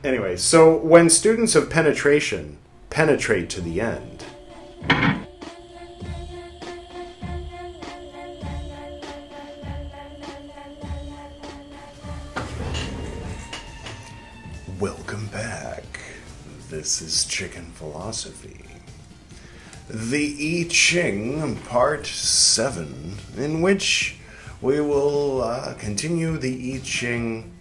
Anyway, so when students of penetration penetrate to the end. Welcome back. This is Chicken Philosophy. The I Ching Part 7, in which we will continue the I Ching,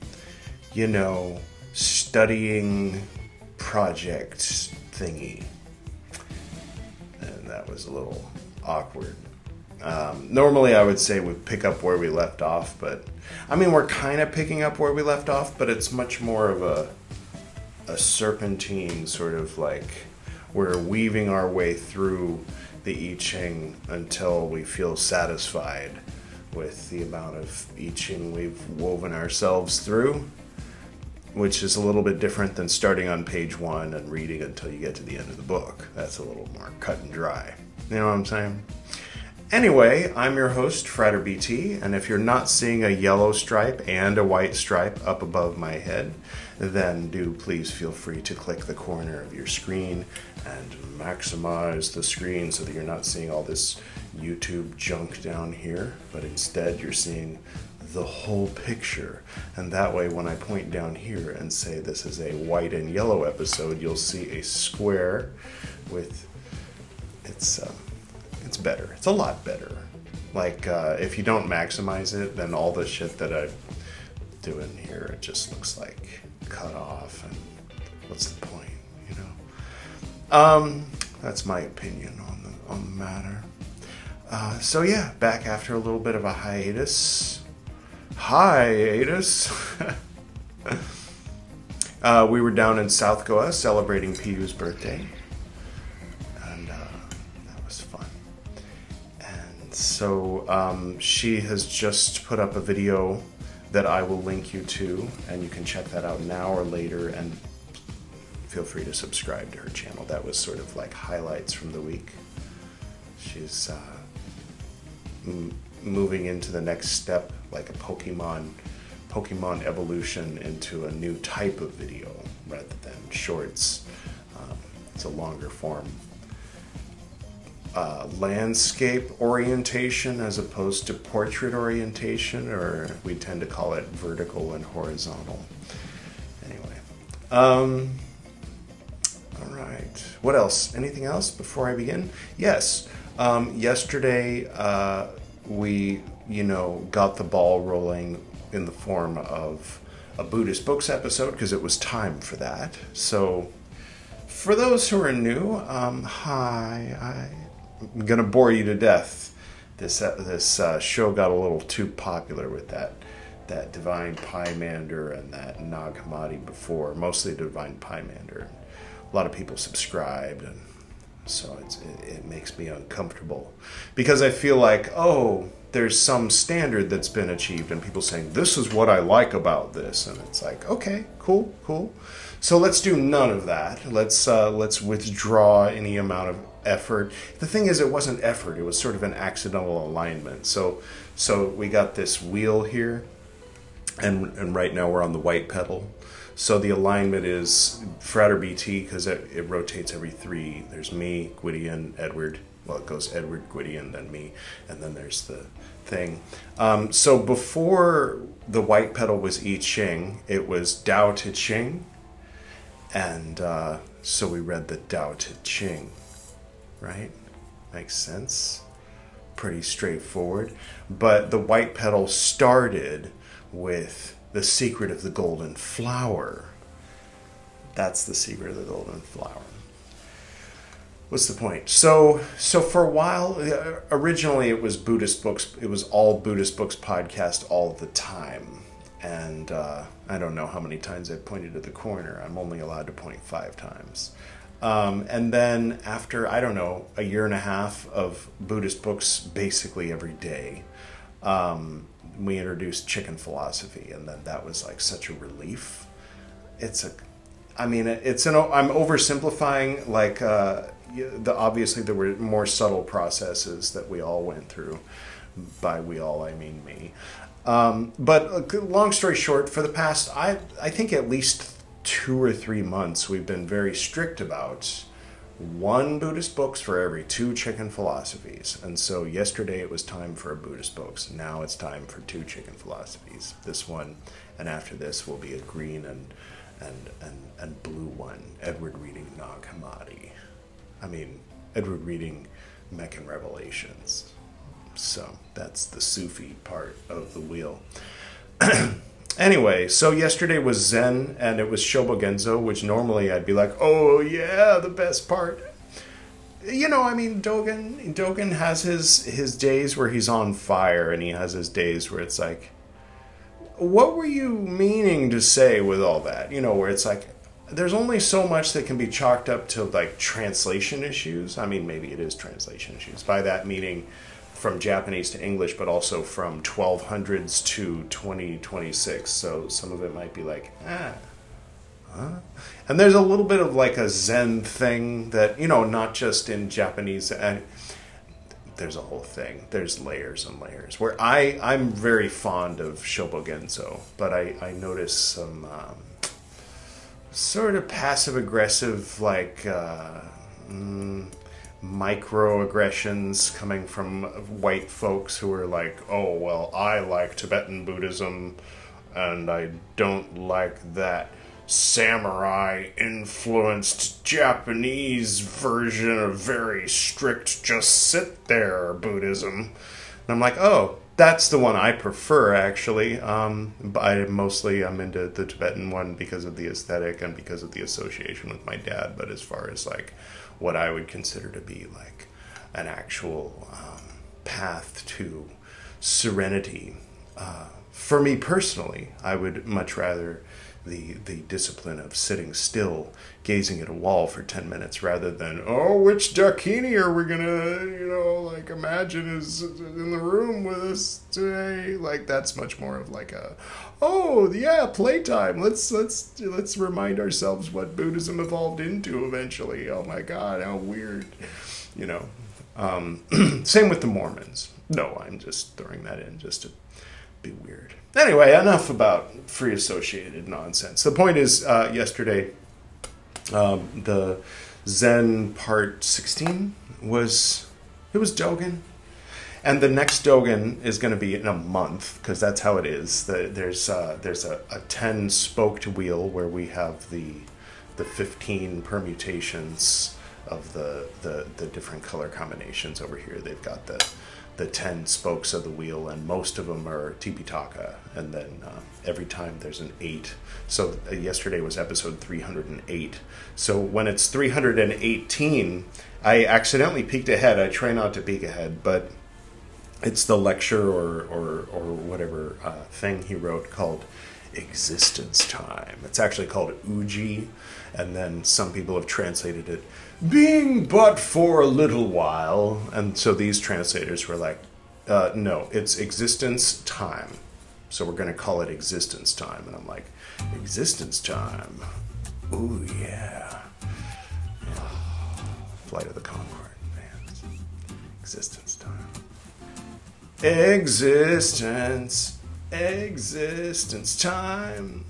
studying project thingy. And that was a little awkward. Normally I would say we pick up where we left off, but we're kind of picking up where we left off, but it's much more of a serpentine, sort of like we're weaving our way through the I Ching until we feel satisfied with the amount of I Ching we've woven ourselves through, which is a little bit different than starting on page 1 and reading until you get to the end of the book. That's a little more cut and dry. You know what I'm saying? Anyway, I'm your host, Frater BT, and if you're not seeing a yellow stripe and a white stripe up above my head, then do please feel free to click the corner of your screen and maximize the screen so that you're not seeing all this YouTube junk down here, but instead you're seeing the whole picture. And that way, when I point down here and say this is a white and yellow episode, you'll see a square with it's better. It's a lot better. Like, if you don't maximize it, then all the shit that I do in here, it just looks like cut off, and what's the point, That's my opinion on the matter. So yeah, back after a little bit of a hiatus. We were down in South Goa celebrating Piyu's birthday. So she has just put up a video that I will link you to, and you can check that out now or later, and feel free to subscribe to her channel. That was sort of like highlights from the week. She's moving into the next step, like a Pokemon evolution into a new type of video rather than shorts. It's a longer form. Landscape orientation as opposed to portrait orientation, or we tend to call it vertical and horizontal. Anyway, all right. What else? Anything else before I begin? Yes. Yesterday, we, got the ball rolling in the form of a Buddhist Books episode because it was time for that. So, for those who are new, hi. I'm gonna bore you to death. This show got a little too popular with that Divine Pymander and that Nag Hammadi before, mostly Divine Pymander. A lot of people subscribed, and so it makes me uncomfortable because I feel like, there's some standard that's been achieved, and people saying this is what I like about this, and it's like, okay, cool. So let's do none of that. Let's withdraw any amount of effort. The thing is, it wasn't effort. It was sort of an accidental alignment. So we got this wheel here, and right now we're on the white pedal. So the alignment is Frater BT because it rotates every 3. There's me, Gwydion, Edward. Well, it goes Edward, Gwydion, then me, and then there's the thing. So before the white pedal was I Ching, it was Tao Te Ching. And so we read the Tao Te Ching, right? Makes sense. Pretty straightforward. But the white pedal started with the secret of the golden flower. That's the secret of the golden flower. What's the point? So for a while, originally it was Buddhist Books. It was all Buddhist Books podcast all the time. And I don't know how many times I've pointed to the corner. I'm only allowed to point 5 times. And then after, I don't know, a year and a half of Buddhist Books basically every day, we introduced Chicken Philosophy, and then that was like such a relief. I'm oversimplifying, like, obviously there were more subtle processes that we all went through. By we all, I mean me. But long story short, for the past, I think at least 2 or 3 months, we've been very strict about one Buddhist books for every 2 chicken philosophies. And so yesterday it was time for a Buddhist books. Now it's time for 2 chicken philosophies. This one, and after this will be a green and blue one. Edward reading Nag Hammadi. I mean, Edward reading Meccan Revelations. So that's the Sufi part of the wheel. Anyway, so yesterday was Zen, and it was Shobogenzo, which normally I'd be like, oh yeah, the best part. You know, I mean, Dogen has his days where he's on fire, and he has his days where it's like, what were you meaning to say with all that? You know, where it's like, there's only so much that can be chalked up to, like, translation issues. I mean, maybe it is translation issues. By that meaning from Japanese to English, but also from 1200s to 2026. So some of it might be like, huh? And there's a little bit of like a Zen thing that, you know, not just in Japanese. There's a whole thing. There's layers and layers. Where I'm very fond of Shobogenzo, but I notice some sort of passive-aggressive, like, microaggressions coming from white folks who are like, oh, well, I like Tibetan Buddhism, and I don't like that samurai-influenced Japanese version of very strict just sit there Buddhism. And I'm like, oh, that's the one I prefer, actually. I'm into the Tibetan one because of the aesthetic and because of the association with my dad. But as far as like what I would consider to be like an actual path to serenity, for me personally, I would much rather the discipline of sitting still, gazing at a wall for 10 minutes, rather than, oh, which Dakini are we gonna, imagine is in the room with us today? Like, that's much more of like a, oh, yeah, playtime. Let's remind ourselves what Buddhism evolved into eventually. Oh my God, how weird, Same with the Mormons. No, I'm just throwing that in just to be weird. Anyway, enough about free associated nonsense. The point is, yesterday, the Zen part 16 was Dogen. And the next Dogen is going to be in a month, because that's how it is. There's a 10-spoked wheel where we have the 15 permutations of the different color combinations. Over here they've got the 10 spokes of the wheel, and most of them are Tipitaka, and then every time there's an 8. So yesterday was episode 308. So when it's 318, I accidentally peeked ahead. I try not to peek ahead, but it's the lecture or whatever thing he wrote called Existence Time. It's actually called Uji, and then some people have translated it being but for a little while. And so these translators were like, no, it's Existence Time. So we're going to call it Existence Time. And I'm like, Existence Time? Ooh, yeah. Flight of the Conchord, man. Existence Time. Existence Time.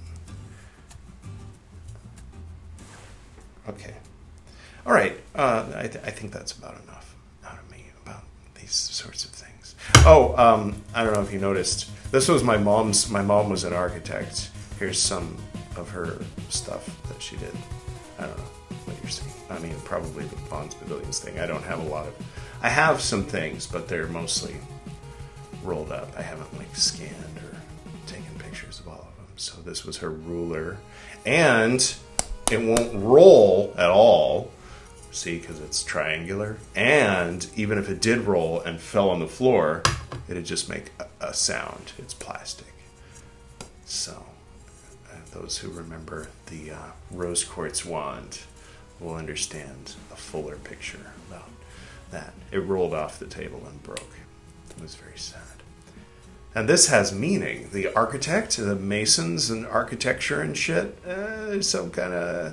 Okay. All right. I think that's about enough out of me about these sorts of things. Oh, I don't know if you noticed. This was my mom's. My mom was an architect. Here's some of her stuff that she did. I don't know what you're seeing. I mean, probably the Vaughn's Pavilions thing. I don't have a lot of. I have some things, but they're mostly rolled up. I haven't scanned or taken pictures of all of them. So this was her ruler, and it won't roll at all. See, because it's triangular. And even if it did roll and fell on the floor, it'd just make a sound. It's plastic. So those who remember the rose quartz wand will understand a fuller picture about that. It rolled off the table and broke. It was very sad. And this has meaning. The architect, the masons and architecture and shit, there's some kind of...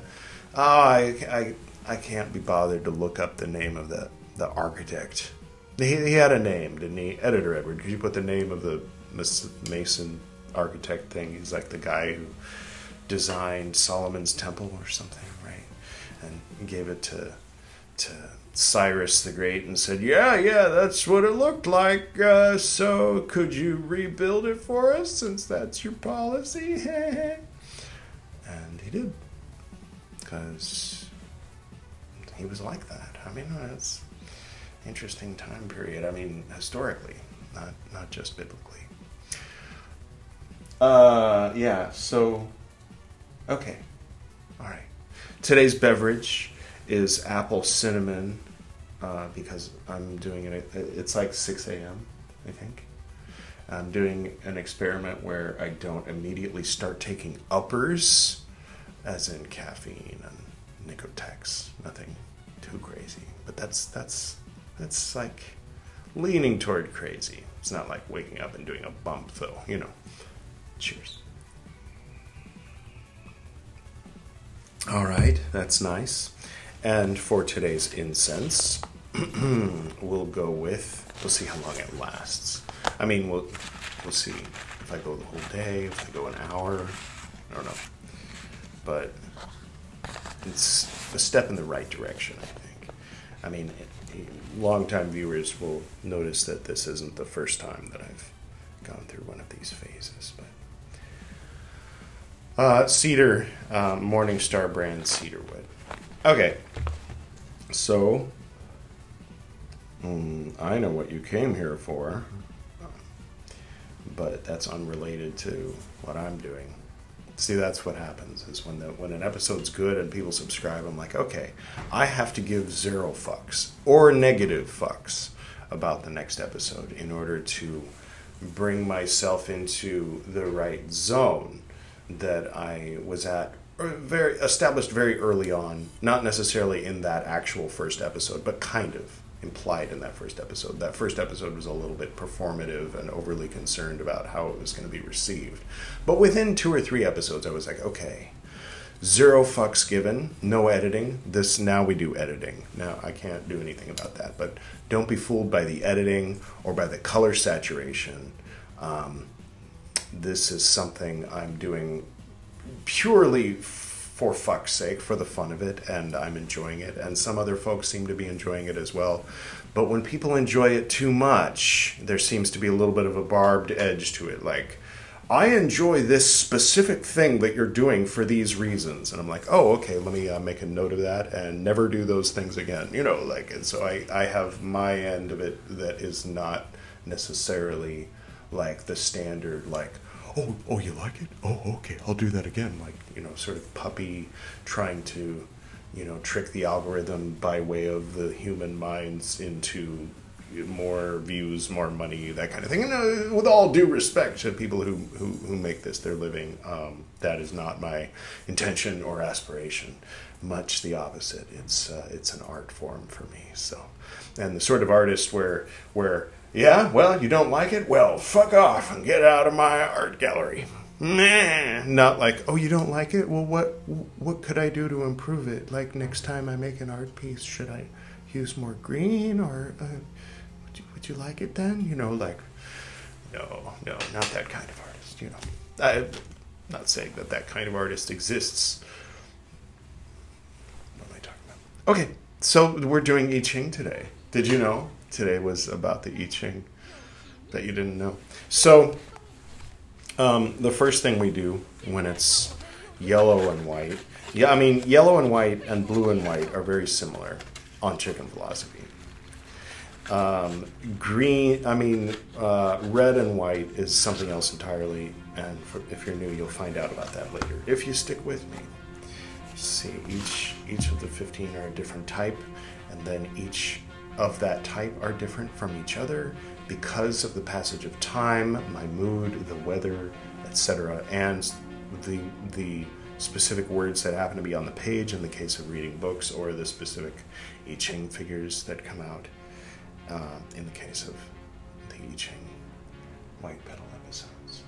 I can't be bothered to look up the name of the architect. He had a name, didn't he? Editor Edward, could you put the name of the Mason architect thing? He's like the guy who designed Solomon's temple or something, right? And gave it to Cyrus the Great and said, yeah, that's what it looked like. So could you rebuild it for us since that's your policy? And he did, because he was like that. I mean, it's an interesting time period. I mean, historically, not just biblically. So, okay. All right. Today's beverage is apple cinnamon, because I'm doing it, it's like 6 a.m., I think. I'm doing an experiment where I don't immediately start taking uppers, as in caffeine and Nicotex. Nothing too crazy. But that's like leaning toward crazy. It's not like waking up and doing a bump, though, you know. Cheers. All right, that's nice. And for today's incense, we'll see how long it lasts. I mean, we'll see if I go the whole day, if I go an hour, I don't know. But it's a step in the right direction, I think. I mean, longtime viewers will notice that this isn't the first time that I've gone through one of these phases, but cedar, Morningstar brand cedar wood. Okay, so I know what you came here for, but that's unrelated to what I'm doing. See, that's what happens, is when an episode's good and people subscribe, I'm like, okay, I have to give 0 fucks or negative fucks about the next episode in order to bring myself into the right zone that I was at, established very early on, not necessarily in that actual first episode, but kind of implied in that first episode. That first episode was a little bit performative and overly concerned about how it was going to be received. But within 2 or 3 episodes, I was like, okay, 0 fucks given, no editing. Now we do editing. Now, I can't do anything about that, but don't be fooled by the editing or by the color saturation. This is something I'm doing purely for fuck's sake, for the fun of it, and I'm enjoying it, and some other folks seem to be enjoying it as well. But when people enjoy it too much, there seems to be a little bit of a barbed edge to it, like, I enjoy this specific thing that you're doing for these reasons. And I'm like, oh, okay, let me make a note of that and never do those things again. You know, like, and so I have my end of it that is not necessarily like the standard, like, oh, you like it? Oh, okay, I'll do that again. Like, you know, sort of puppy trying to, you know, trick the algorithm by way of the human minds into more views, more money, that kind of thing. And with all due respect to people who make this their living, that is not my intention or aspiration. Much the opposite. It's an art form for me. So, and the sort of artist where yeah, well, you don't like it? Well, fuck off and get out of my art gallery. Nah, not like, oh, you don't like it? Well, what could I do to improve it? Like, next time I make an art piece, should I use more green, or would you like it then? You know, like, no, not that kind of artist, you know. I'm not saying that kind of artist exists. What am I talking about? Okay, so we're doing I Ching today. Did you know today was about the I Ching that you didn't know? So the first thing we do when it's yellow and white, yellow and white and blue and white are very similar on chicken philosophy. Red and white is something else entirely, and if you're new, you'll find out about that later, if you stick with me. See, each of the 15 are a different type, and then each of that type are different from each other because of the passage of time, my mood, the weather, etc., and the specific words that happen to be on the page in the case of reading books, or the specific I Ching figures that come out in the case of the I Ching White Petal episodes.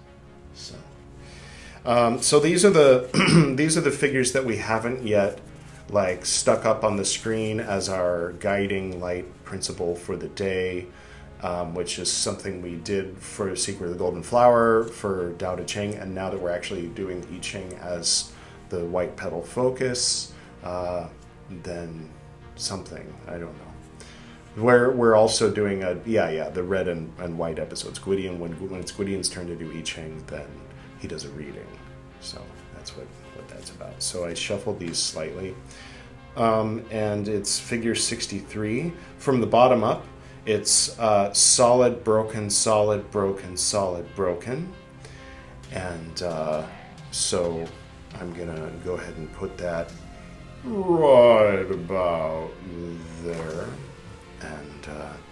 So these are the these are the figures that we haven't yet stuck up on the screen as our guiding light principle for the day. which is something we did for Secret of the Golden Flower, for Dao De Ching, and now that we're actually doing I Ching as the white petal focus, then something, I don't know. We're also doing the red and white episodes. Gwydion, when it's Gwydion's turn to do I Ching, then he does a reading. So that's what that's about. So I shuffled these slightly. And it's figure 63. From the bottom up, it's solid, broken, solid, broken, solid, broken. And so I'm going to go ahead and put that right about there. And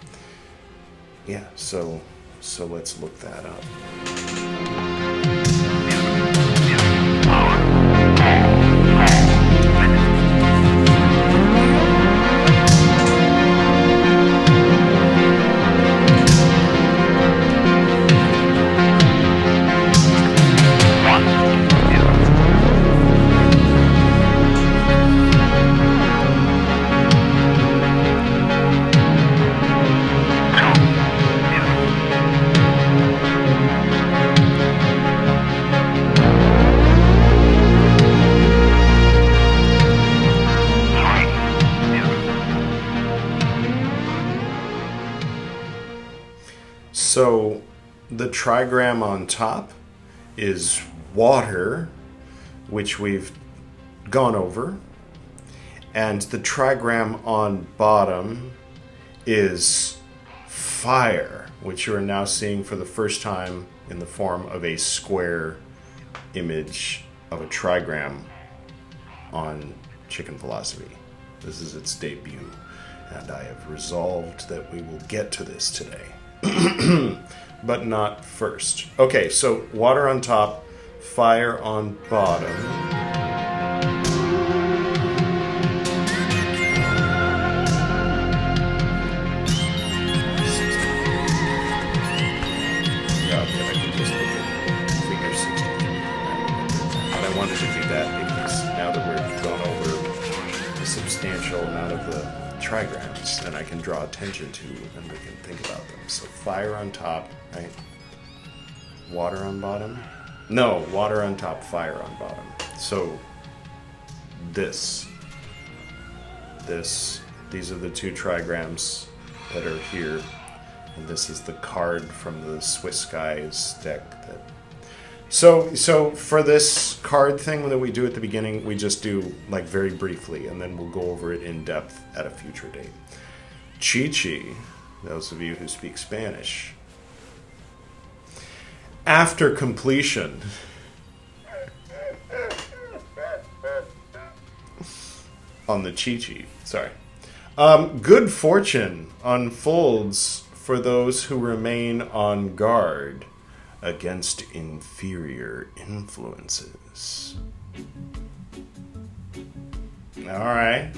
so let's look that up. So the trigram on top is water, which we've gone over, and the trigram on bottom is fire, which you are now seeing for the first time in the form of a square image of a trigram on Chicken Philosophy. This is its debut, and I have resolved that we will get to this today. But not first. Okay, so water on top, fire on bottom. But I wanted to do that because now that we've gone over a substantial amount of the trigrams, then I can draw attention to and we can think about them. So fire on top, right? Water on bottom? No, water on top, fire on bottom. So these are the two trigrams that are here, and this is the card from the Swiss Skies deck. So for this card thing that we do at the beginning, we just do like very briefly, and then we'll go over it in depth at a future date. Chi-Chi, those of you who speak Spanish. After completion, on the Chi-Chi, sorry. Good fortune unfolds for those who remain on guard against inferior influences. All right.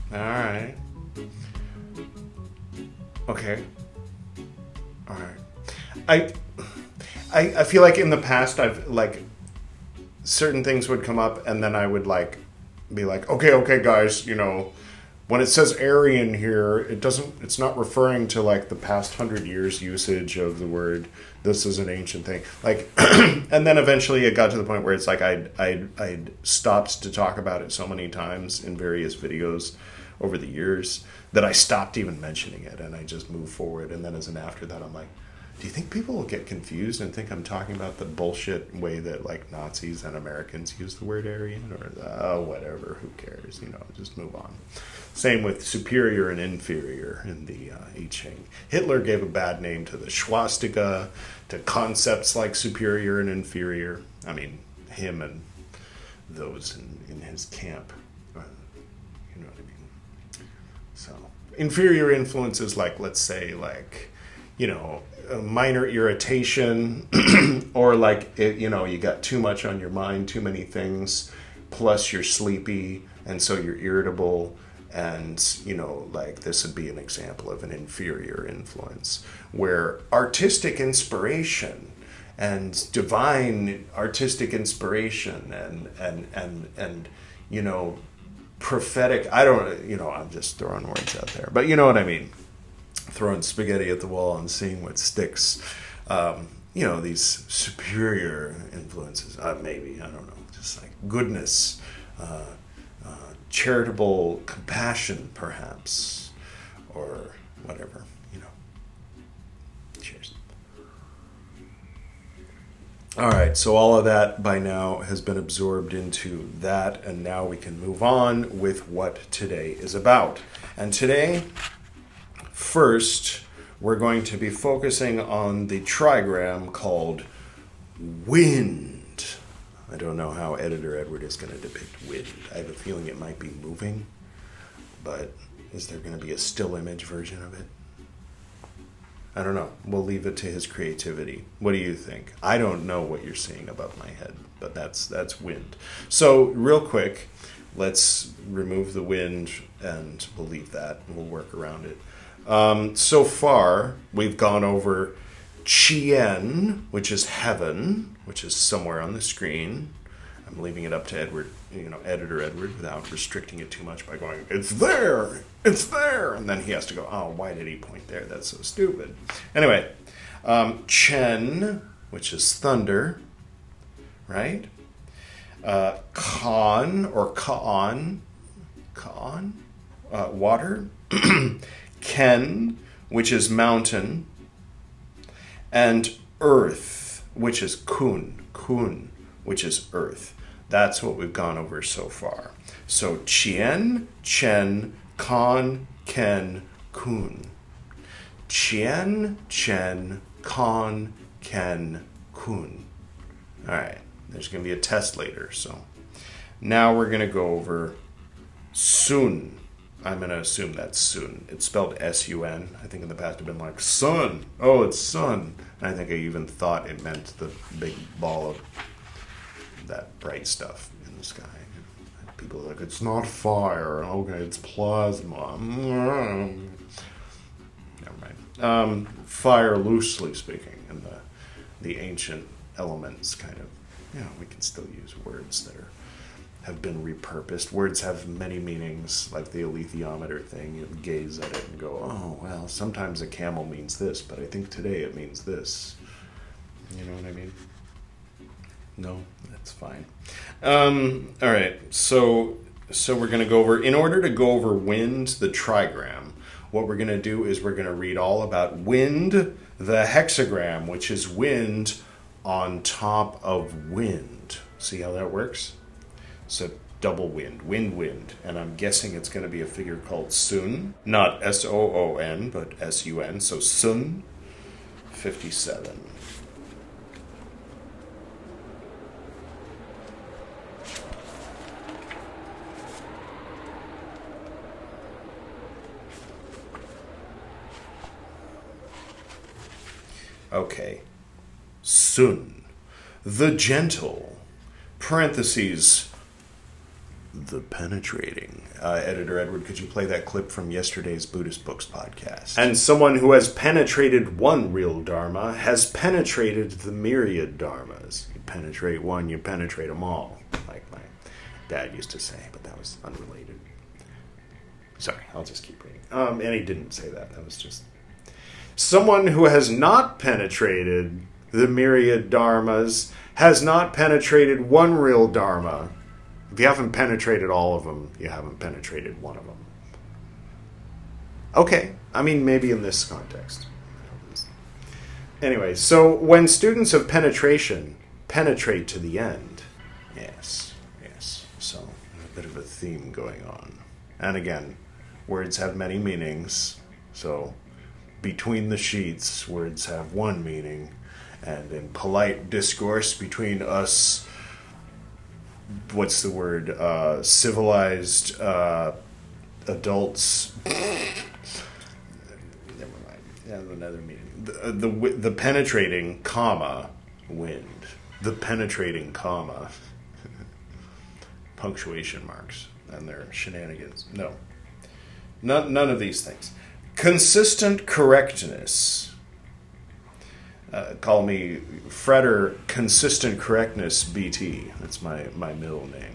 Okay. All right. I feel like in the past I've like certain things would come up and then I would like be like, okay guys, you know, when it says Aryan here, it's not referring to like the past 100 years usage of the word. This is an ancient thing. Like, and then eventually it got to the point where it's like I'd stopped to talk about it so many times in various videos over the years that I stopped even mentioning it and I just moved forward. And then as an after that, I'm like, do you think people will get confused and think I'm talking about the bullshit way that like Nazis and Americans use the word Aryan, or whatever, who cares, you know, just move on. Same with superior and inferior in the I Ching. Hitler gave a bad name to the swastika, to concepts like superior and inferior. I mean, him and those in his camp. You know what I mean? So, inferior influences like, let's say, like, you know, a minor irritation, or like, you know, you got too much on your mind, too many things, plus you're sleepy, and so you're irritable. And, you know, like this would be an example of an inferior influence where artistic inspiration and divine artistic inspiration and you know, prophetic, I'm just throwing words out there, but you know what I mean. throwing spaghetti at the wall and seeing what sticks. These superior influences. Maybe, I don't know. Just like goodness, charitable compassion, perhaps, or whatever. Cheers. All right, so all of that by now has been absorbed into that, and now we can move on with what today is about. And today, first, we're going to be focusing on the trigram called wind. I don't know how Editor Edward is going to depict wind. I have a feeling it might be moving, but is there going to be a still image version of it? I don't know. We'll leave it to his creativity. What do you think? I don't know what you're seeing above my head, but that's wind. So real quick, let's remove the wind and we'll leave that and we'll work around it. So far, we've gone over Chien, which is heaven, which is somewhere on the screen. I'm leaving it up to Editor Edward, without restricting it too much by going, it's there, and then he has to go, oh, why did he point there? That's so stupid. Anyway, Chen, which is thunder, right? Kan, or Kaan, water. Ken, which is mountain. And earth, which is kun, which is earth. That's what we've gone over so far. So Chien, Chen, Kan, Ken, Kun. Chien, Chen, Kan, Ken, Kun. All right, there's going to be a test later. So now we're going to go over Sun. I'm going to assume that's Sun. It's spelled S-U-N. I think in the past I've been like, sun. Oh, it's sun. And I think I even thought it meant the big ball of that bright stuff in the sky. People are like, it's not fire. Okay, it's plasma. Never mind. Fire, loosely speaking, in the ancient elements kind of, we can still use words that have been repurposed. Words have many meanings, like the alethiometer thing. You gaze at it and go, oh, well, sometimes a camel means this, but I think today it means this. You know what I mean? No, that's fine. All right, so we're going to go over, in order to go over wind, the trigram, what we're going to do is we're going to read all about wind, the hexagram, which is wind on top of wind. See how that works? So double wind, wind, and I'm guessing it's going to be a figure called Sun, not S-O-O-N, but S-U-N, so Sun 57. Okay, Sun, the gentle, parentheses, the penetrating. Editor Edward, could you play that clip from yesterday's Buddhist Books podcast? And someone who has penetrated one real Dharma has penetrated the myriad Dharmas. You penetrate one, you penetrate them all, like my dad used to say, but that was unrelated. Sorry, I'll just keep reading. And he didn't say that. That was just... Someone who has not penetrated the myriad dharmas has not penetrated one real dharma. If you haven't penetrated all of them, you haven't penetrated one of them. Okay, I mean, maybe in this context. Anyway, so when students of penetration penetrate to the end, yes, so a bit of a theme going on. And again, words have many meanings, so... Between the sheets, words have one meaning, and in polite discourse between us, what's the word, civilized adults, never mind, another meaning, the penetrating, comma, wind, the penetrating, comma, punctuation marks, and their shenanigans, no, none of these things. Consistent correctness. Call me Freder Consistent Correctness BT. That's my middle name.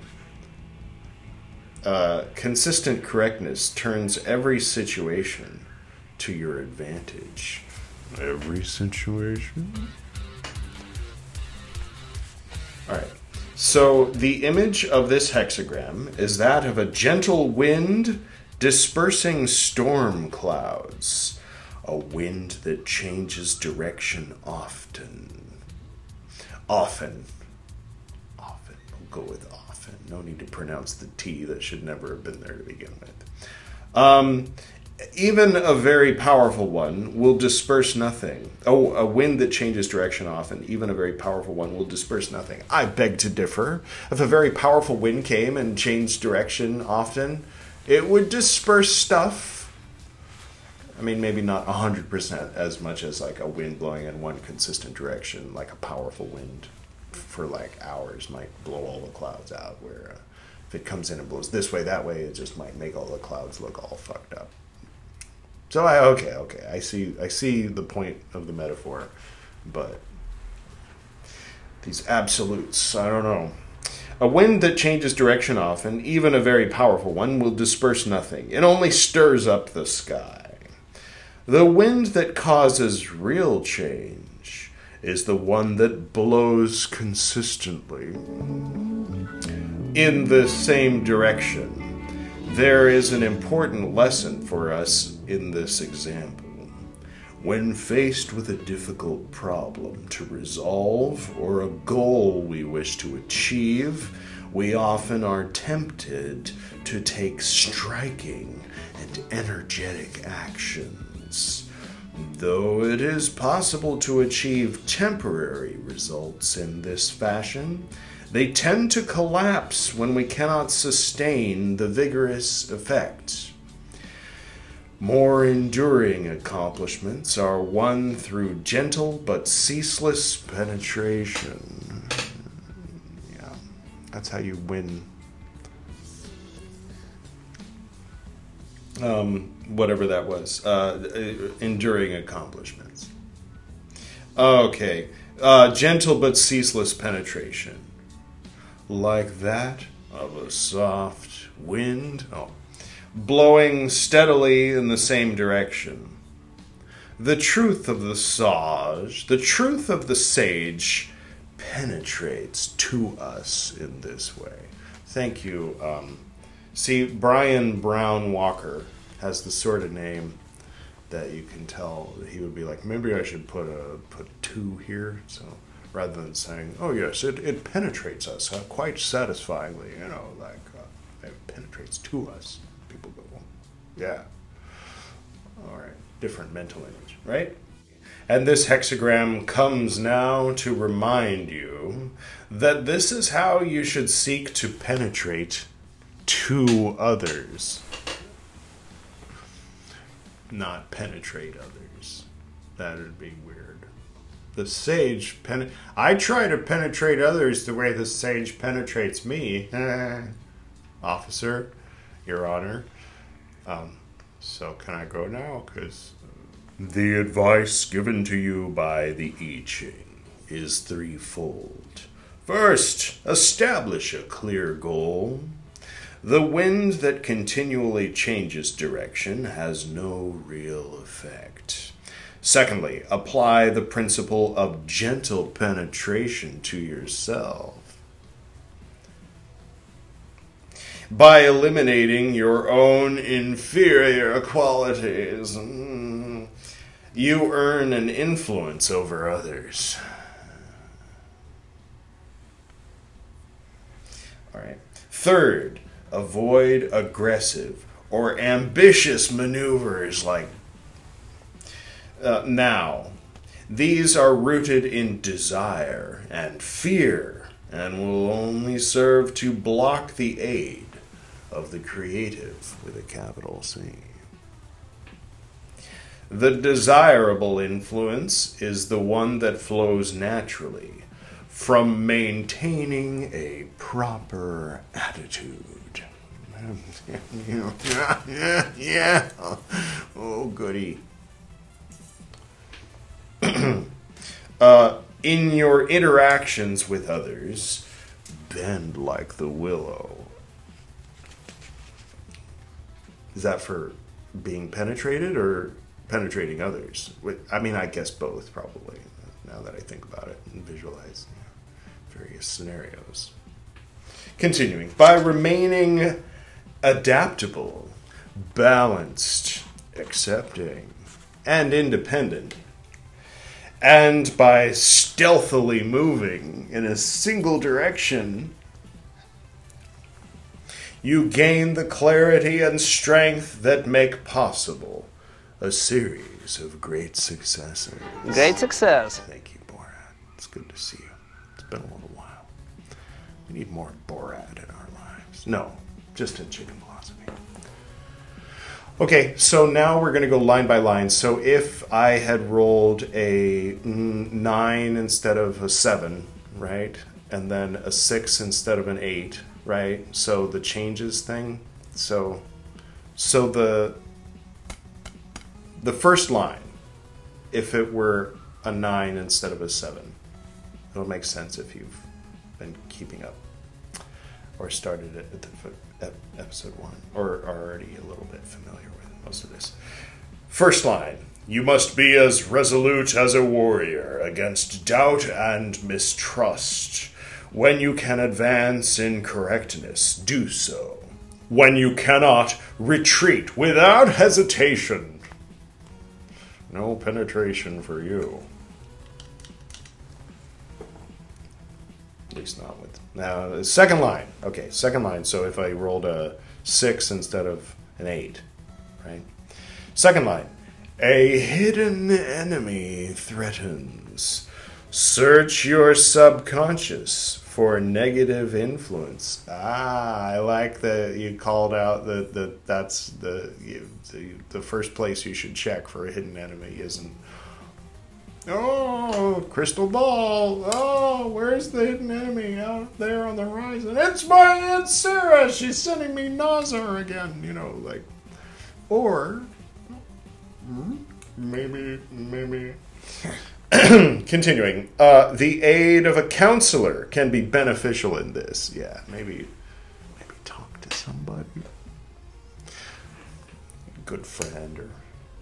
Consistent correctness turns every situation to your advantage. Every situation. All right. So the image of this hexagram is that of a gentle wind dispersing storm clouds. A wind that changes direction often. Often. Often. We'll go with often. No need to pronounce the T that should never have been there to begin with. Even a very powerful one will disperse nothing. Oh, a wind that changes direction often, even a very powerful one will disperse nothing. I beg to differ. If a very powerful wind came and changed direction often, it would disperse stuff. I mean, maybe not 100% as much as like a wind blowing in one consistent direction, like a powerful wind for like hours might blow all the clouds out, where if it comes in and blows this way, that way, it just might make all the clouds look all fucked up. So okay, I see the point of the metaphor, but these absolutes, I don't know. A wind that changes direction often, even a very powerful one, will disperse nothing. It only stirs up the sky. The wind that causes real change is the one that blows consistently in the same direction. There is an important lesson for us in this example. When faced with a difficult problem to resolve or a goal we wish to achieve, we often are tempted to take striking and energetic actions. Though it is possible to achieve temporary results in this fashion, they tend to collapse when we cannot sustain the vigorous effect. More enduring accomplishments are won through gentle but ceaseless penetration. Yeah, that's how you win. Whatever that was. Enduring accomplishments. Okay. Gentle but ceaseless penetration. Like that of a soft wind. Blowing steadily in the same direction. The truth of the sage, the truth of the sage, penetrates to us in this way. Thank you. See, Brian Brown Walker has the sort of name that you can tell that he would be like, maybe I should put 2 here, so rather than saying, oh yes, it penetrates us quite satisfyingly, it penetrates to us. People go, well, yeah. All right, different mental image, right? And this hexagram comes now to remind you that this is how you should seek to penetrate to others. Not penetrate others. That would be weird. The sage, I try to penetrate others the way the sage penetrates me. Officer, Your Honor. So can I go now? Because the advice given to you by the I Ching is threefold. First, establish a clear goal. The wind that continually changes direction has no real effect. Secondly, apply the principle of gentle penetration to yourself. By eliminating your own inferior qualities, you earn an influence over others. All right. Third, avoid aggressive or ambitious maneuvers like now. These are rooted in desire and fear and will only serve to block the aid of the creative with a capital C. The desirable influence is the one that flows naturally from maintaining a proper attitude. Yeah. Oh, goody. In your interactions with others, bend like the willow. Is that for being penetrated, or penetrating others. I mean, I guess both, probably, now that I think about it and visualize various scenarios. Continuing, by remaining adaptable, balanced, accepting, and independent, and by stealthily moving in a single direction, you gain the clarity and strength that make possible a series of great successes. Great success. Thank you, Borat. It's good to see you. It's been a little while. We need more Borat in our lives. No, just in chicken philosophy. Okay, so now we're going to go line by line. So if I had rolled a 9 instead of a 7, right? And then a 6 instead of an 8, right? So the changes thing. So the first line, if it were a 9 instead of a 7, it'll make sense if you've been keeping up or started it at episode 1 or are already a little bit familiar with most of this. First line, you must be as resolute as a warrior against doubt and mistrust. When you can advance in correctness, do so. When you cannot, retreat without hesitation. No penetration for you. At least not with... Now, the second line. Okay, second line. So if I rolled a 6 instead of an 8, right? Second line. A hidden enemy threatens. Search your subconscious for negative influence. I like that you called out that's the first place you should check for a hidden enemy isn't, oh, crystal ball, oh, where's the hidden enemy out there on the horizon? It's my Aunt Sarah, she's sending me Nazar again, like, or maybe continuing, the aid of a counselor can be beneficial in this. Yeah, maybe talk to somebody, a good friend, or...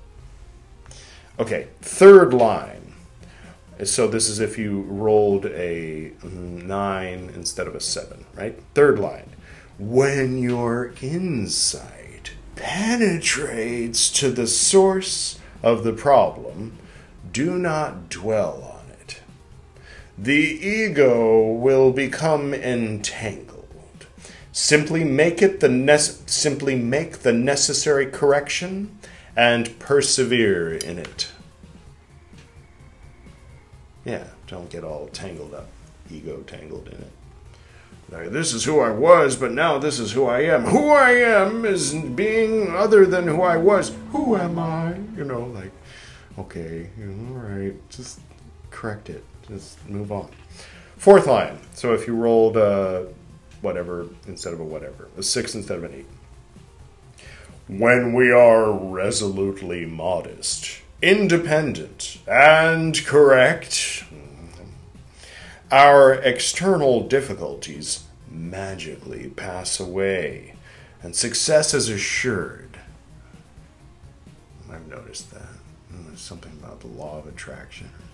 Okay, third line. So this is if you rolled a 9 instead of a 7, right? Third line. When your insight penetrates to the source of the problem, do not dwell on it. The ego will become entangled. Simply make the necessary correction and persevere in it. Yeah, don't get all tangled up, ego tangled in it. Like, this is who I was, but now this is who I am. Who I am is being other than who I was. Who am I? Okay, all right, just correct it. Just move on. Fourth line. So if you rolled a whatever instead of a whatever, a 6 instead of an 8. When we are resolutely modest, independent, and correct, our external difficulties magically pass away, and success is assured. I've noticed that. There's something about the law of attraction or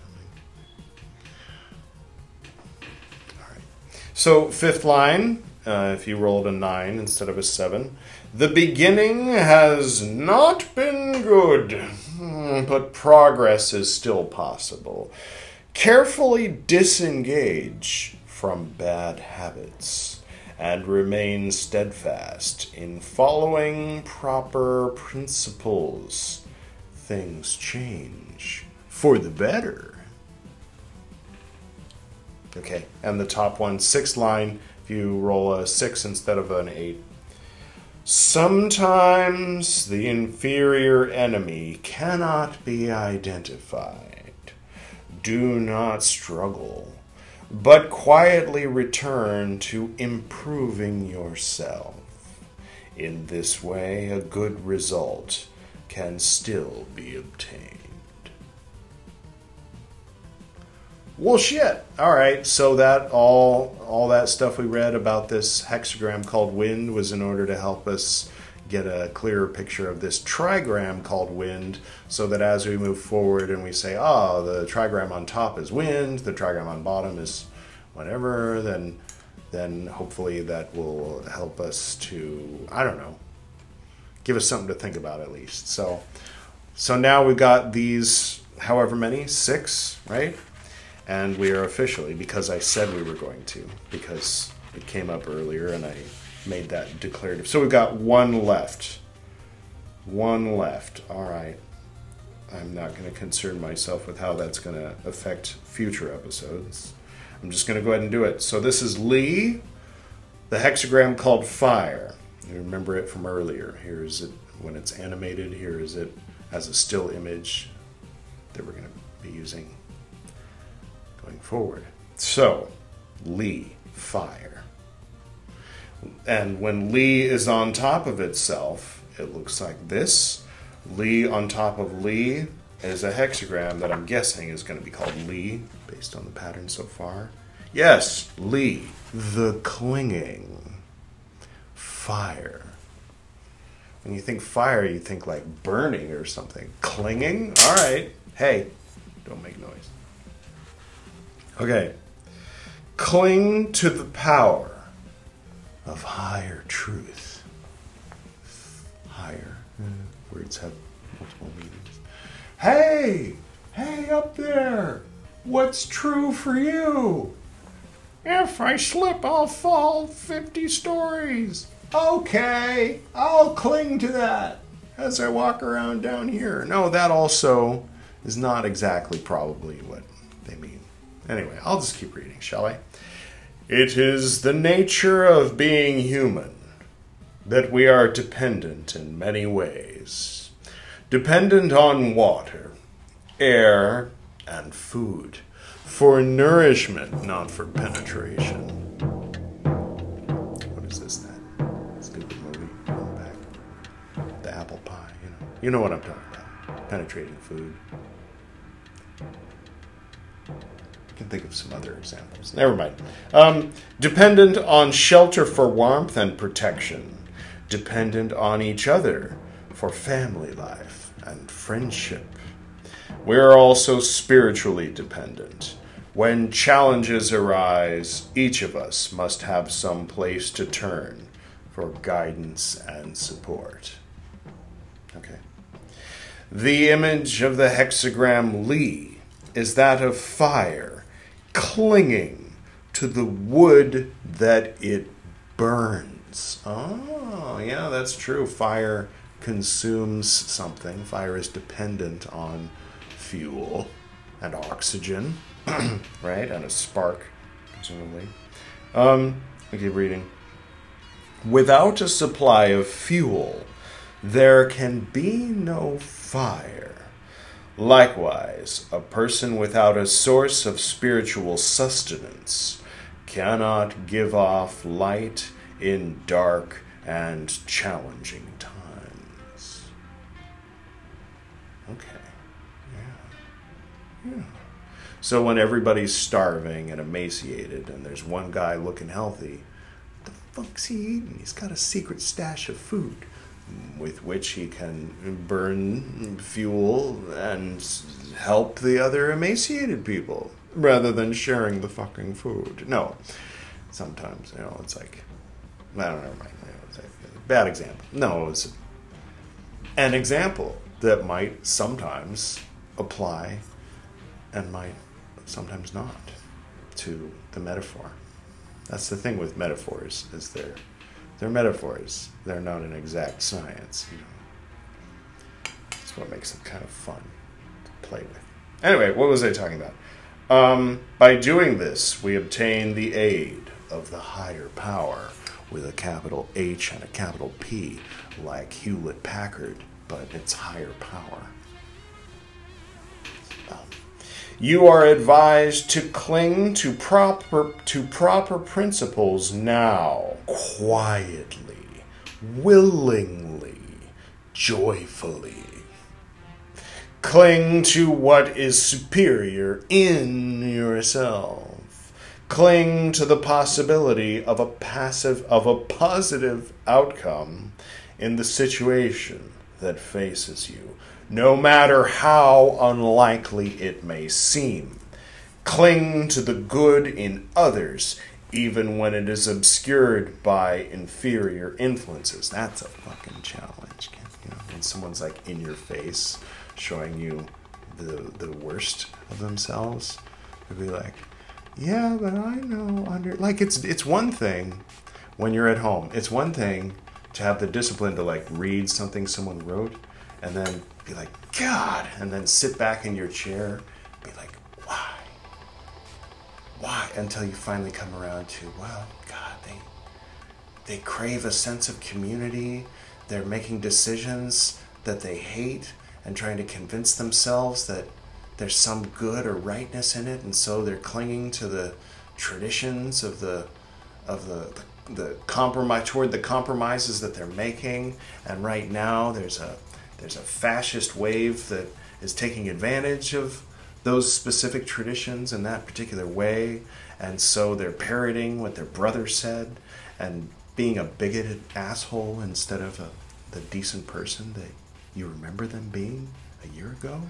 something. All right. So, fifth line, if you rolled a 9 instead of a 7. The beginning has not been good, but progress is still possible. Carefully disengage from bad habits and remain steadfast in following proper principles. Things change for the better. Okay, and the top one, 6th line, if you roll a 6 instead of an 8. Sometimes the inferior enemy cannot be identified. Do not struggle, but quietly return to improving yourself. In this way, a good result can still be obtained. Well, shit. All right, so that all that stuff we read about this hexagram called wind was in order to help us get a clearer picture of this trigram called wind, so that as we move forward and we say, oh, the trigram on top is wind, the trigram on bottom is whatever, then hopefully that will help us to, I don't know, give us something to think about at least. So now we've got these, however many, 6, right? And we are officially, because I said we were going to, because it came up earlier and I made that declarative. So we've got 1 left. 1 left. All right. I'm not going to concern myself with how that's going to affect future episodes. I'm just going to go ahead and do it. So this is Li, the hexagram called fire. You remember it from earlier. Here is it when it's animated. Here is it as a still image that we're going to be using going forward. So, Li, fire. And when Li is on top of itself, it looks like this. Li on top of Li is a hexagram that I'm guessing is going to be called Li, based on the pattern so far. Yes, Li, the clinging. Fire. When you think fire, you think like burning or something. Clinging? All right. Hey, don't make noise. Okay. Cling to the power of higher truth. Higher. Words have multiple meanings. Hey! Hey up there! What's true for you? If I slip, I'll fall 50 stories. Okay, I'll cling to that as I walk around down here. No, that also is not exactly probably what they mean. Anyway, I'll just keep reading, shall I? It is the nature of being human that we are dependent in many ways. Dependent on water, air, and food. For nourishment, not for penetration. What is this then? Stupid movie. Going back. The apple pie, you know. You know what I'm talking about. Penetrating food. I can think of some other examples. Never mind. Dependent on shelter for warmth and protection. Dependent on each other for family life and friendship. We are also spiritually dependent. When challenges arise, each of us must have some place to turn for guidance and support. Okay. The image of the hexagram Li is that of fire clinging to the wood that it burns. Oh, yeah, that's true. Fire consumes something. Fire is dependent on fuel and oxygen, right? And a spark, presumably. I keep reading. Without a supply of fuel, there can be no fire. Likewise, a person without a source of spiritual sustenance cannot give off light in dark and challenging times. Okay. Yeah. So when everybody's starving and emaciated and there's one guy looking healthy, what the fuck's he eating? He's got a secret stash of food with which he can burn fuel and help the other emaciated people rather than sharing the fucking food. No. Sometimes, it's like, I don't know, it's like a bad example. No, it's an example that might sometimes apply and might sometimes not to the metaphor. That's the thing with metaphors, is they're metaphors. They're not an exact science. That's what makes them kind of fun to play with. Anyway, what was I talking about? By doing this, we obtain the aid of the higher power with a capital H and a capital P, like Hewlett-Packard, but it's higher power. You are advised to cling to proper principles now, quietly, willingly, joyfully. Cling to what is superior in yourself. Cling to the possibility of a positive outcome in the situation that faces you, no matter how unlikely it may seem. Cling to the good in others, even when it is obscured by inferior influences. That's a fucking challenge. You know, when someone's like in your face, showing you the worst of themselves, you'll be like, yeah, but I know like it's one thing when you're at home. It's one thing to have the discipline to like read something someone wrote and then be like, God, and then sit back in your chair, be like, why? Until you finally come around to, well, God, they crave a sense of community. They're making decisions that they hate and trying to convince themselves that there's some good or rightness in it, and so they're clinging to the traditions of the compromise, toward the compromises that they're making. And right now there's a fascist wave that is taking advantage of those specific traditions in that particular way, and so they're parroting what their brother said and being a bigoted asshole instead of the decent person that you remember them being a year ago.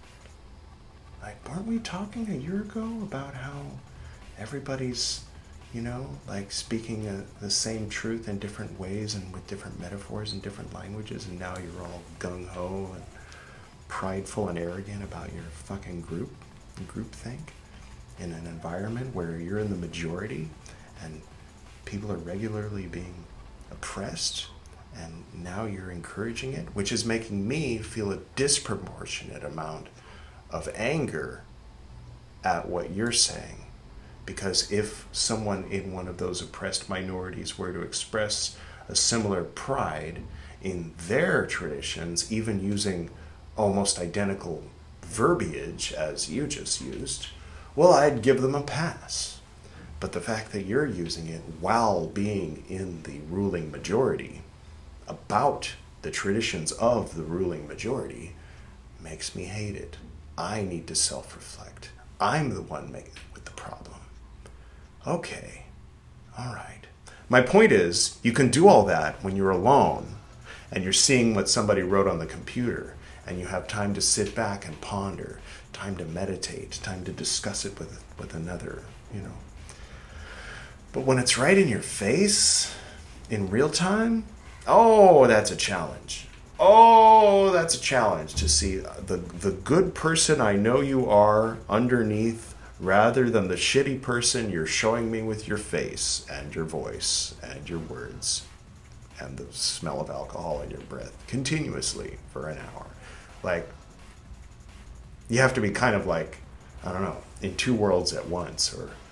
Like, weren't we talking a year ago about how everybody's, you know, like speaking the same truth in different ways and with different metaphors and different languages, and now you're all gung-ho and prideful and arrogant about your fucking groupthink in an environment where you're in the majority and people are regularly being oppressed, and now you're encouraging it, which is making me feel a disproportionate amount of anger at what you're saying. Because if someone in one of those oppressed minorities were to express a similar pride in their traditions, even using almost identical verbiage as you just used, well, I'd give them a pass. But the fact that you're using it while being in the ruling majority, about the traditions of the ruling majority, makes me hate it. I need to self-reflect. I'm the one with the problem. Okay, all right. My point is, you can do all that when you're alone and you're seeing what somebody wrote on the computer, and you have time to sit back and ponder, time to meditate, time to discuss it with another, you know. But when it's right in your face, in real time, oh, that's a challenge. Oh, that's a challenge to see the good person I know you are underneath, rather than the shitty person you're showing me with your face and your voice and your words and the smell of alcohol in your breath continuously for an hour. Like, you have to be kind of like, I don't know, in two worlds at once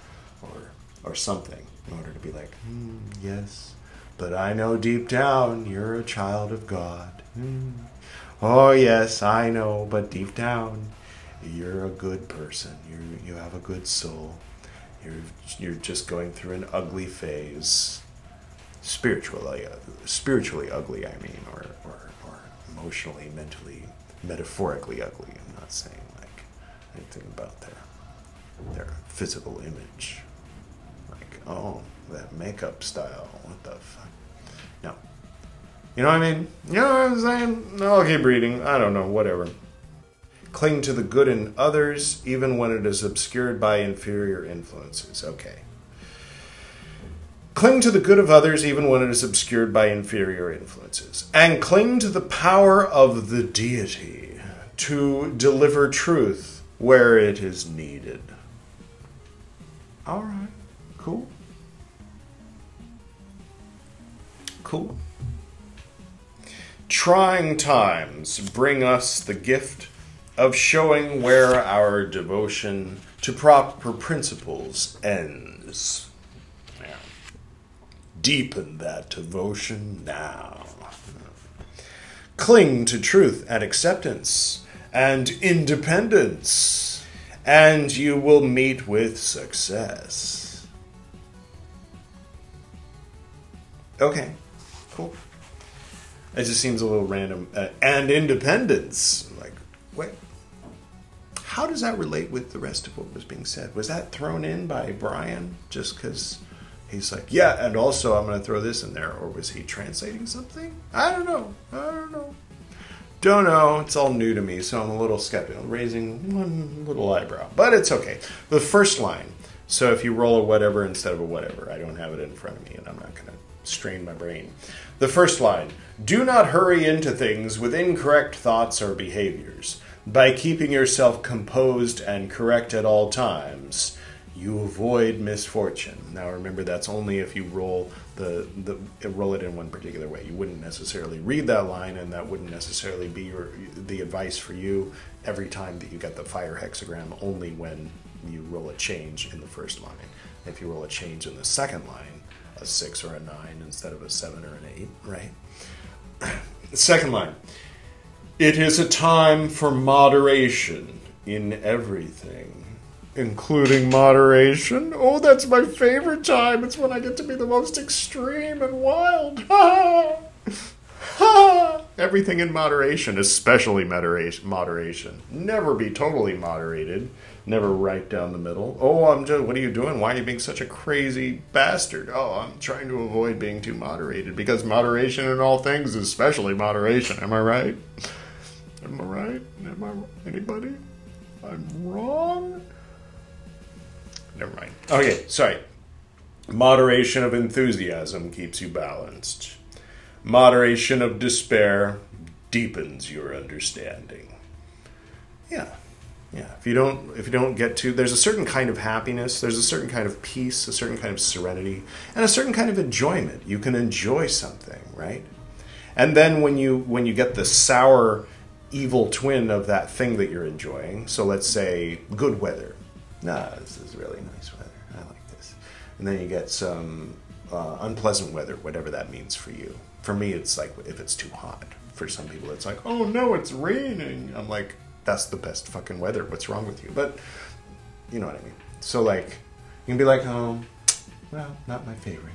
or something in order to be like, yes, but I know deep down you're a child of God. Oh, yes, I know, but deep down you're a good person. You have a good soul. You're just going through an ugly phase. Spiritually ugly, I mean, or emotionally, mentally, metaphorically ugly. I'm not saying like anything about their physical image. Like, oh, that makeup style, what the fuck? No. You know what I mean? You know what I'm saying? I'll keep reading. I don't know, whatever. Cling to the good in others, even when it is obscured by inferior influences. Okay. Cling to the good of others, even when it is obscured by inferior influences. And cling to the power of the deity to deliver truth where it is needed. All right. Cool. Cool. Trying times bring us the gift of showing where our devotion to proper principles ends. Yeah. Deepen that devotion now. Cling to truth and acceptance and independence, and you will meet with success. Okay, cool. It just seems a little random. And independence. Like, wait. How does that relate with the rest of what was being said? Was that thrown in by Brian just because He's like, yeah, and also I'm going to throw this in there. Or was he translating something? I don't know. Don't know. It's all new to me, so I'm a little skeptical, raising one little eyebrow. But it's okay. The first line. So if you roll a whatever instead of a whatever, I don't have it in front of me, and I'm not going to strain my brain. The first line. Do not hurry into things with incorrect thoughts or behaviors. By keeping yourself composed and correct at all times, you avoid misfortune. Now remember, that's only if you roll roll it in one particular way. You wouldn't necessarily read that line, and that wouldn't necessarily be the advice for you every time that you get the fire hexagram, only when you roll a change in the first line. If you roll a change in the second line, a 6 or a 9 instead of a 7 or an 8, right? Second line. It is a time for moderation in everything, including moderation. Oh, that's my favorite time. It's when I get to be the most extreme and wild. Ha! Ha! Everything in moderation, especially moderation. Never be totally moderated. Never right down the middle. Oh, what are you doing? Why are you being such a crazy bastard? Oh, I'm trying to avoid being too moderated, because moderation in all things is especially moderation. Am I right? Am I right? Anybody? I'm wrong? Never mind. Okay, sorry. Moderation of enthusiasm keeps you balanced. Moderation of despair deepens your understanding. Yeah. If you don't get to, there's a certain kind of happiness, there's a certain kind of peace, a certain kind of serenity, and a certain kind of enjoyment. You can enjoy something, right? And then when you get the sour evil twin of that thing that you're enjoying, so let's say good weather. This is really nice weather. I like this. And then you get some unpleasant weather, whatever that means for you. For me, it's like if it's too hot. For some people, it's like, oh no, it's raining. I'm like, that's the best fucking weather. What's wrong with you? But you know what I mean. So like, you can be like, oh, well, not my favorite,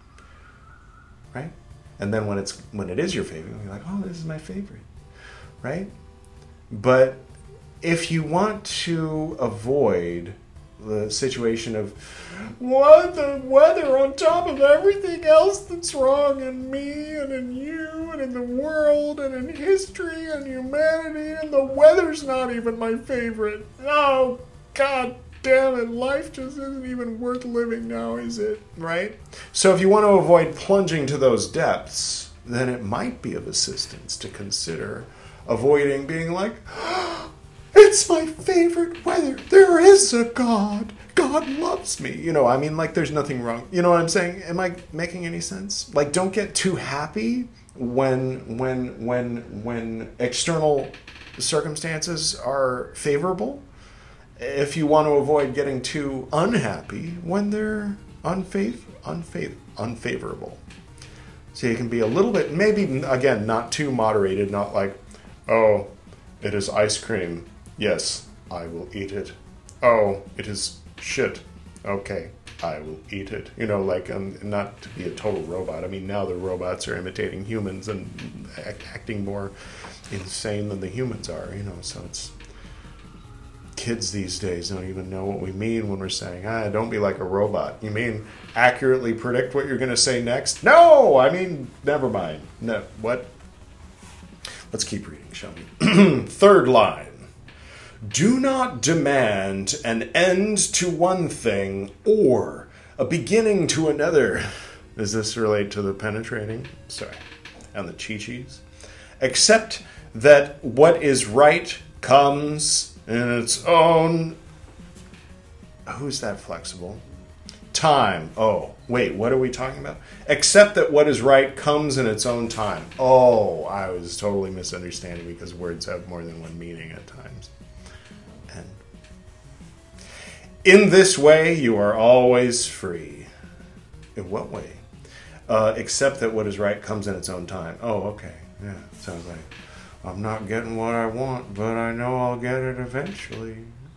right? And then when it is your favorite, you're like, oh, this is my favorite, right? But if you want to avoid the situation of what the weather on top of everything else that's wrong in me and in you and in the world and in history and humanity, and the weather's not even my favorite. Oh, God damn it. Life just isn't even worth living now, is it? Right? So if you want to avoid plunging to those depths, then it might be of assistance to consider avoiding being like, it's my favorite weather. There is a God. God loves me. You know, I mean, like, there's nothing wrong. You know what I'm saying? Am I making any sense? Like, don't get too happy when external circumstances are favorable. If you want to avoid getting too unhappy when they're unfavorable. So you can be a little bit, maybe, again, not too moderated, not like, oh, it is ice cream. Yes, I will eat it. Oh, it is shit. Okay, I will eat it. You know, like, not to be a total robot. I mean, now the robots are imitating humans and acting more insane than the humans are, you know, so it's... Kids these days don't even know what we mean when we're saying, don't be like a robot. You mean accurately predict what you're going to say next? No! I mean, never mind. No, what? Let's keep reading, shall we? Third line. Do not demand an end to one thing or a beginning to another. Does this relate to the penetrating? Sorry. And the chi-chis? Except that what is right comes in its own... Who's that flexible? Time. Oh, wait, what are we talking about? Except that what is right comes in its own time. Oh, I was totally misunderstanding because words have more than one meaning at times. And in this way, you are always free. In what way? Except that what is right comes in its own time. Oh, okay. Yeah, sounds like I'm not getting what I want, but I know I'll get it eventually.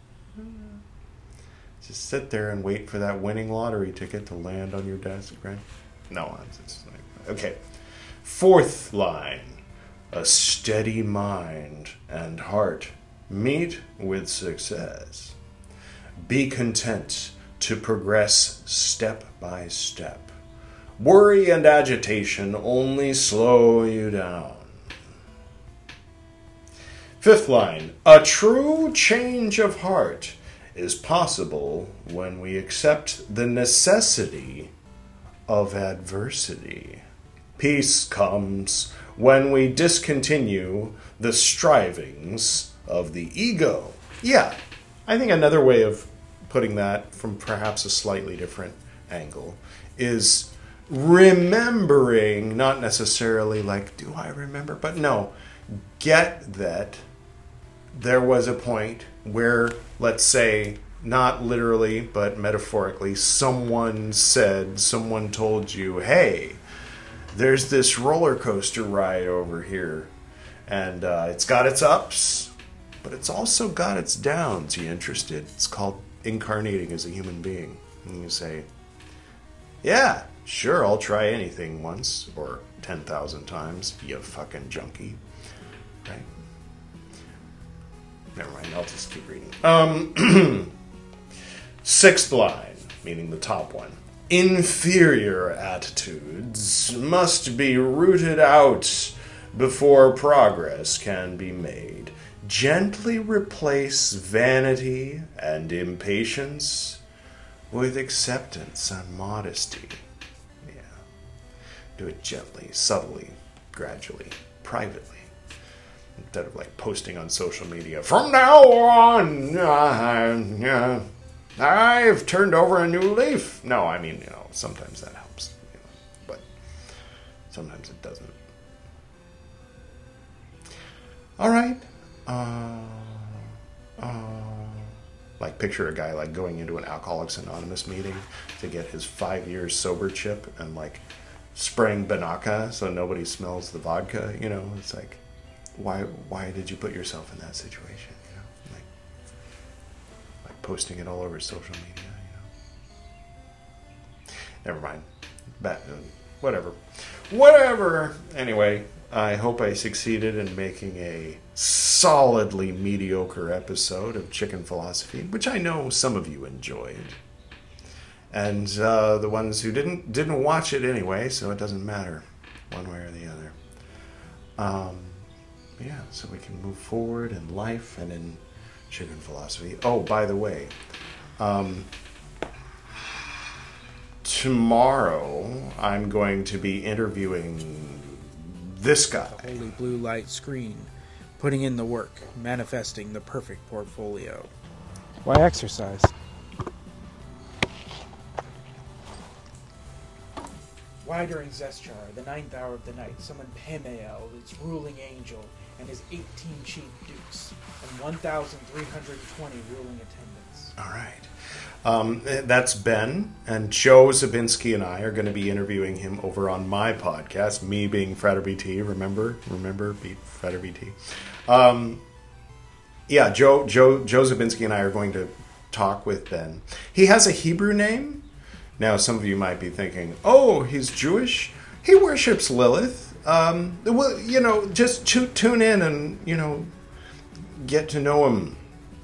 Just sit there and wait for that winning lottery ticket to land on your desk, right? No, it's like, okay. Fourth line. A steady mind and heart meet with success. Be content to progress step by step. Worry and agitation only slow you down. Fifth line, a true change of heart is possible when we accept the necessity of adversity. Peace comes when we discontinue the strivings of the ego. Yeah, I think another way of putting that from perhaps a slightly different angle is remembering, not necessarily like, do I remember? But no, get that there was a point where, let's say, not literally, but metaphorically, someone told you, hey, there's this roller coaster ride over here, and it's got its ups, but it's also got its downs. You interested? It's called incarnating as a human being. And you say, yeah, sure, I'll try anything once, or 10,000 times, you fucking junkie. Right? Never mind, I'll just keep reading. Sixth line, meaning the top one. Inferior attitudes must be rooted out before progress can be made. Gently replace vanity and impatience with acceptance and modesty. Yeah. Do it gently, subtly, gradually, privately. Instead of like posting on social media, from now on, I've turned over a new leaf. No, I mean, sometimes that helps, but sometimes it doesn't. All right. Like picture a guy like going into an Alcoholics Anonymous meeting to get his 5 years sober chip and like spraying Banaka so nobody smells the vodka. It's like, why did you put yourself in that situation? Like posting it all over social media. Never mind. Whatever. Anyway, I hope I succeeded in making a solidly mediocre episode of Chicken Philosophy, which I know some of you enjoyed. And the ones who didn't watch it anyway, so it doesn't matter one way or the other. Yeah, so we can move forward in life and in Chicken Philosophy. Oh, by the way, tomorrow I'm going to be interviewing this guy. The holy blue light screen, putting in the work, manifesting the perfect portfolio. Why exercise? Why during Zestchar, the 9th hour of the night, summon Pemael, its ruling angel, and his 18 chief dukes, and 1,320 ruling attendants. All right. That's Ben, and Joe Zabinski and I are going to be interviewing him over on my podcast, me being Frater BT, remember, Frater BT. Yeah, Joe Zabinski and I are going to talk with Ben. He has a Hebrew name. Now, some of you might be thinking, oh, he's Jewish? He worships Lilith. Well, just tune in and, get to know him.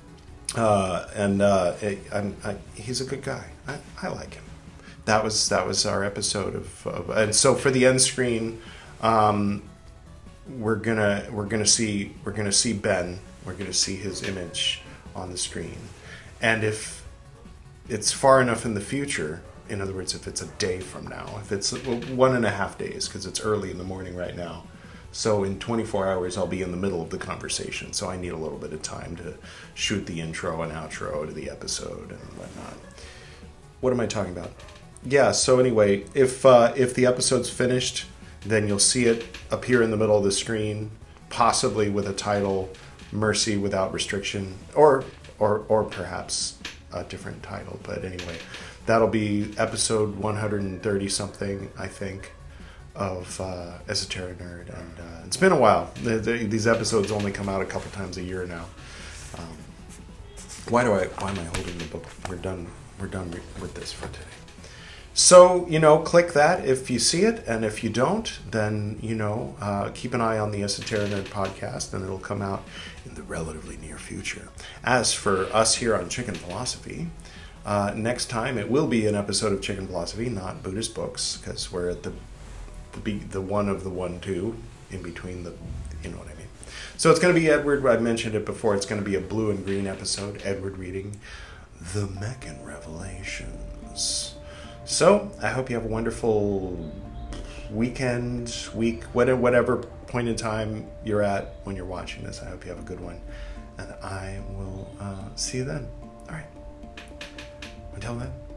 He's a good guy. I like him. That was our episode of and so for the end screen, we're gonna see Ben. We're gonna see his image on the screen, and if it's far enough in the future, in other words, if it's a day from now, if it's 1.5 days, because it's early in the morning right now. So in 24 hours, I'll be in the middle of the conversation. So I need a little bit of time to shoot the intro and outro to the episode and whatnot. What am I talking about? Yeah, so anyway, if the episode's finished, then you'll see it appear in the middle of the screen, possibly with a title, Mercy Without Restriction, or perhaps a different title. But anyway, that'll be episode 130-something, I think, of Esoteric Nerd, and it's been a while. These episodes only come out a couple times a year now. Why am I holding the book? We're done with this for today. So, click that if you see it, and if you don't, then, keep an eye on the Esoteric Nerd podcast, and it'll come out in the relatively near future. As for us here on Chicken Philosophy, Next time, it will be an episode of Chicken Philosophy, not Buddhist books, because we're at the one of the 1-2 in between the, you know what I mean. So it's going to be Edward. I mentioned it before. It's going to be a blue and green episode. Edward reading The Meccan Revelations. So I hope you have a wonderful weekend, week, whatever point in time you're at when you're watching this. I hope you have a good one. And I will see you then. All right. Until then.